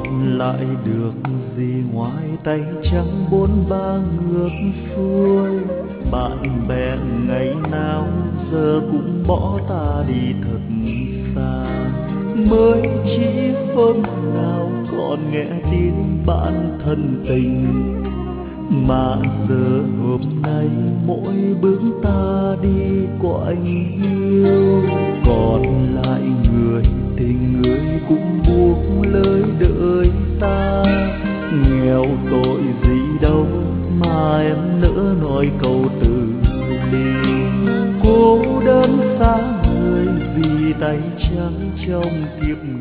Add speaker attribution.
Speaker 1: còn lại được gì ngoài tay trắng bốn ba ngược xuôi. Bạn bè ngày nào giờ cũng bỏ ta đi thật xa, mới chỉ hôm nào còn nghe tiếng bạn thân tình. Mà giờ hôm nay mỗi bước ta đi có anh yêu, còn lại người tình người cũng buông lời đợi ta. Nghèo tội gì đâu mà em nỡ nói câu từ ly, cô đơn xa người vì tay trắng trong kiếp người.